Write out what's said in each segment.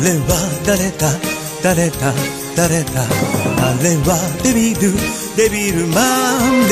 れは誰だ誰だ誰だ、あれはデビルマン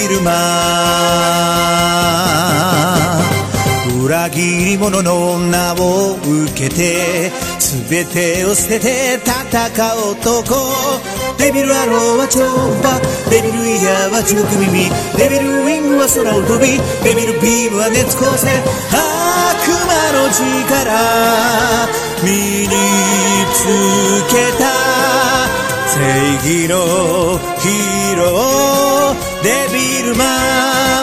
裏切り者の女を受けて全てを捨てて戦う男、デビルアローは超波、デビルイヤーは地獄耳、デビルウィングは空を飛び、デビルビームは熱光線、悪魔の力身につけた正義のヒーロー、デビルマン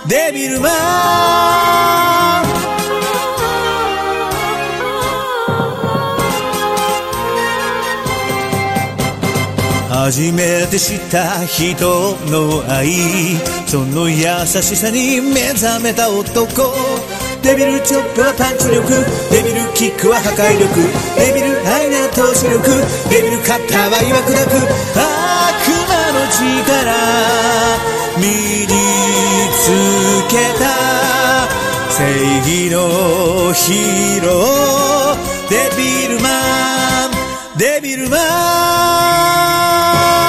初めて知った人の愛、その優しさに目覚めた男、デビルチョップはパンチ力、デビルキックは破壊力、デビル愛な投資力、デビルカッターは岩砕く悪魔の力身につけた正義のヒーロー、デビルマン